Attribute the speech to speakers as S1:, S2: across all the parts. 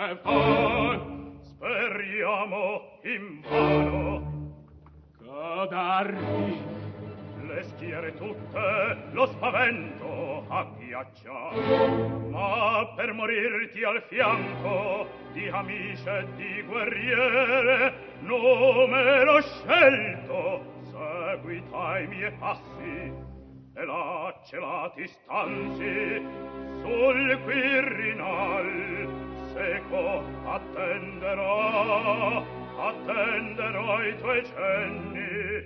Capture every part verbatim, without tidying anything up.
S1: che fa?
S2: Speriamo invano.
S1: Codardi!
S2: Le schiere tutte lo spavento agghiaccia, ma per morirti al fianco di amici e di guerriere nome l'ho scelto. Seguita i miei passi e là celati stanzi sul Quirinal seco attenderò, attenderò i tuoi cenni.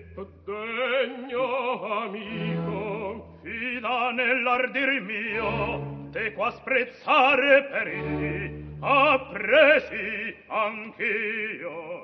S1: Degno amico,
S2: fida nell'ardir mio te qua sprezzare perilli appresi anch'io.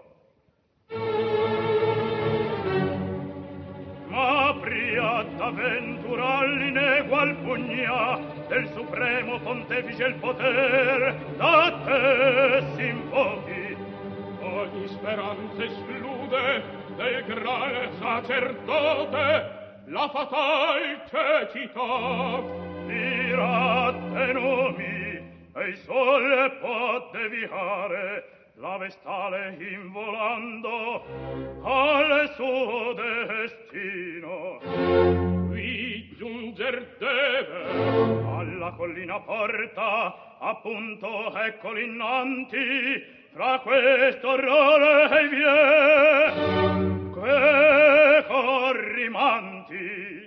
S2: Ma pria d'avventura all'inegual pugna del supremo pontefice il poter da te s'impochi.
S1: Ogni speranza esclude del gran sacerdote la fatal cecità.
S2: L'ira te nomi e il sole può deviare la vestale involando al suo destino.
S1: Qui giunger deve
S2: alla collina porta, appunto eccoli innanti, fra questo orrore e vie che corrimanti.